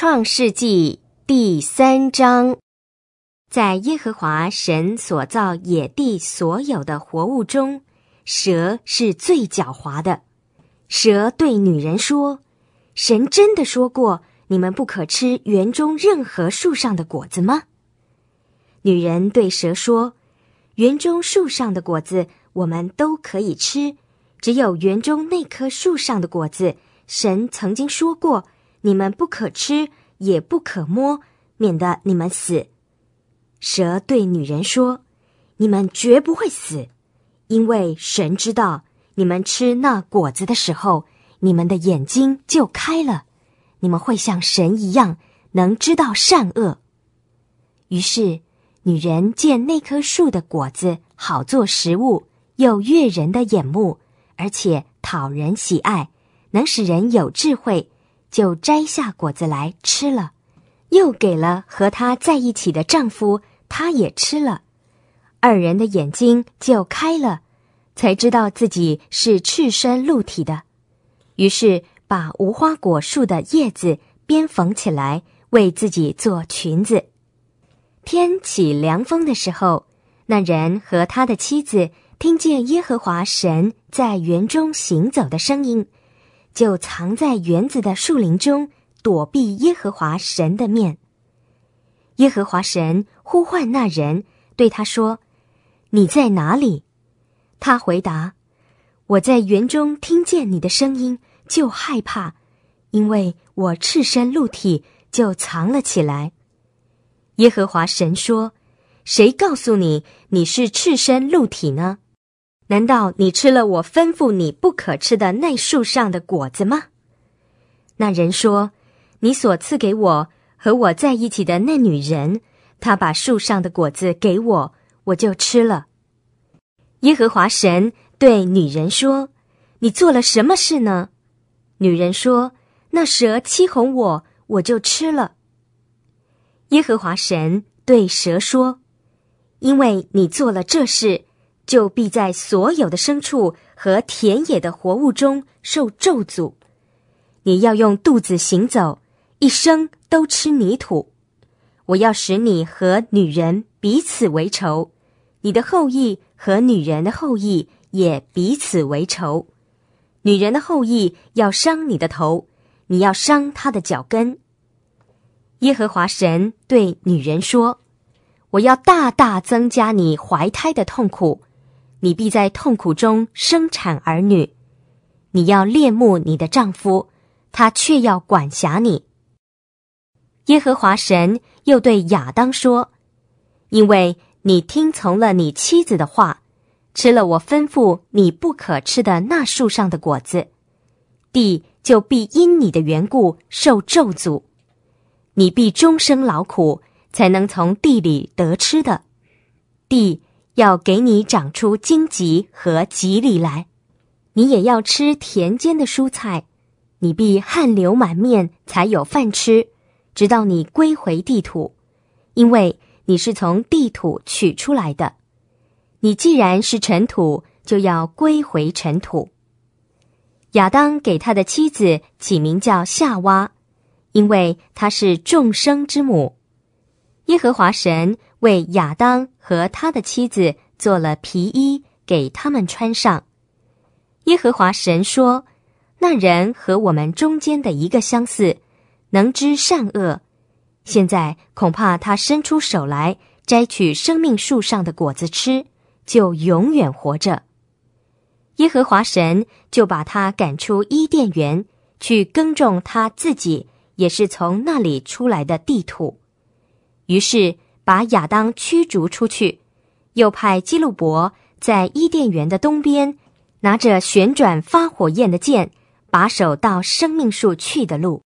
创世纪第3章，在耶和华神所造野地所有的活物中，蛇是最狡猾的。蛇对女人说：神真的说过，你们不可吃园中任何树上的果子吗？女人对蛇说：园中树上的果子我们都可以吃，只有园中那棵树上的果子，神曾经说过，你们不可吃，也不可摸，免得你们死。蛇对女人说：你们绝不会死，因为神知道，你们吃那果子的时候，你们的眼睛就开了，你们会像神一样，能知道善恶。于是女人见那棵树的果子好做食物，又悦人的眼目，而且讨人喜爱，能使人有智慧，就摘下果子来吃了，又给了和她在一起的丈夫，他也吃了。二人的眼睛就开了，才知道自己是赤身露体的。于是把无花果树的叶子编缝起来，为自己做裙子。天起凉风的时候，那人和他的妻子听见耶和华神在园中行走的声音，就藏在园子的树林中，躲避耶和华神的面。耶和华神呼唤那人，对他说：你在哪里？他回答：我在园中听见你的声音，就害怕，因为我赤身露体，就藏了起来。耶和华神说：谁告诉你你是赤身露体呢？难道你吃了我吩咐你不可吃的那树上的果子吗？那人说：你所赐给我和我在一起的那女人，她把树上的果子给我，我就吃了。耶和华神对女人说：你做了什么事呢？女人说：那蛇欺哄我，我就吃了。耶和华神对蛇说：因为你做了这事，就必在所有的牲畜和田野的活物中受咒诅。你要用肚子行走，一生都吃泥土。我要使你和女人彼此为仇，你的后裔和女人的后裔也彼此为仇。女人的后裔要伤你的头，你要伤她的脚跟。耶和华神对女人说：我要大大增加你怀胎的痛苦，你必在痛苦中生产儿女。你要恋慕你的丈夫，他却要管辖你。耶和华神又对亚当说：因为你听从了你妻子的话，吃了我吩咐你不可吃的那树上的果子，地就必因你的缘故受咒诅。你必终生劳苦，才能从地里得吃的。地要给你长出荆棘和棘藜来，你也要吃田间的蔬菜。你必汗流满面才有饭吃，直到你归回地土，因为你是从地土取出来的。你既然是尘土，就要归回尘土。亚当给他的妻子起名叫夏娃，因为她是众生之母。耶和华神为亚当和他的妻子做了皮衣，给他们穿上。耶和华神说：那人和我们中间的一个相似，能知善恶。现在恐怕他伸出手来，摘取生命树上的果子吃，就永远活着。耶和华神就把他赶出伊甸园，去耕种他自己也是从那里出来的地土。于是把亚当驱逐出去，又派基路伯在伊甸园的东边，拿着旋转发火焰的剑，把守到生命树去的路。